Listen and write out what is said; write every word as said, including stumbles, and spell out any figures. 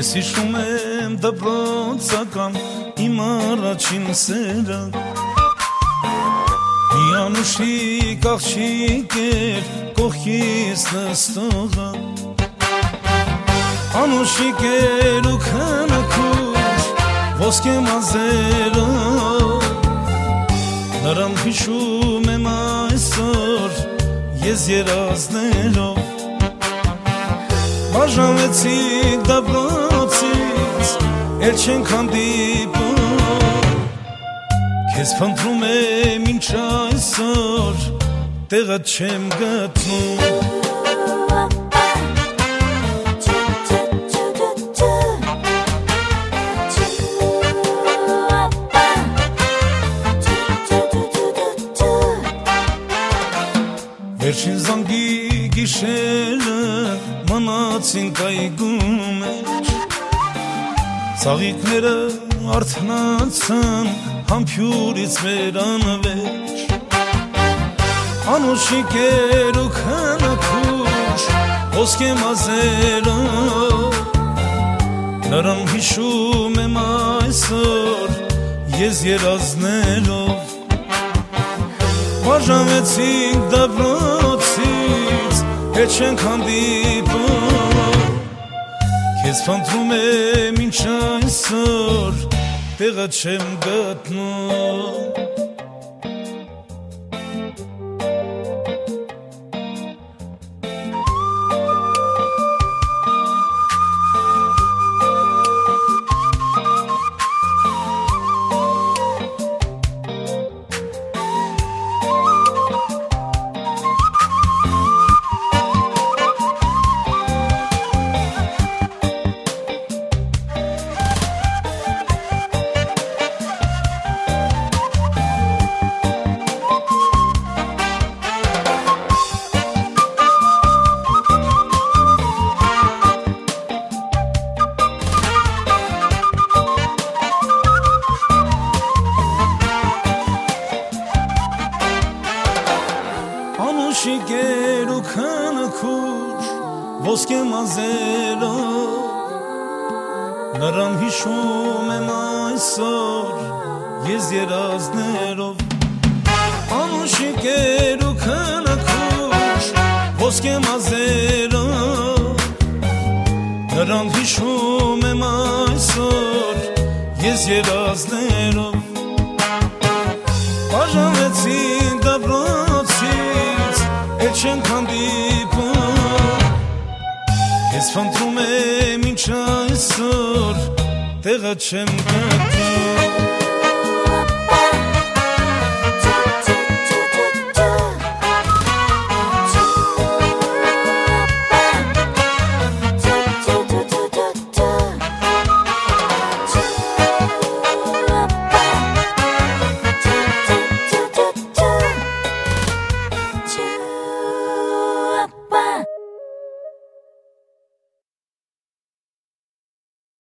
Ես հիշում եմ դպրոցական իմ առաջին սերը, մի անուշիկ աղջիկ էր կողքիս նստողը, անուշիկ էր ու քնքուշ ոսկե մազերով, նրան հիշում եմ այսօր ես երազներով, բաժանվեցինք դպրոցից, էլ չենք հանդիպում, քեզ փնտրում եմ ինչ այսօր, տեղդ չեմ գտնում։ Վերջին զանգի գիշերը մնացինք այգու մեջ, ծաղիկները արթնացան համբյուրից մեր անվերջ, անուշիկ էր ու քնքուշ ոսկե մազերով, նրան հիշում եմ այսօր ես երազներով, բաժանվեցինք դպրոցից, հետ չենք հանդիպում, քեզ փնտրում եմ ինչ այսօր, տեղդ չեմ գտնում։ Անուշիկ էր ու քնքուշ ոսկե մազերով, նրան հիշում եմ այսօր ես երազներով, անուշիկ էր ու քնքուշ ոսկե մազերով, նրան հիշում եմ այսօր ես երազներով, բաժանվեցինք դպրոցից, էլ չենք հանդիպում, քեզ փնտրում եմ ինչ այսօր, տեղդ չեմ գտնում։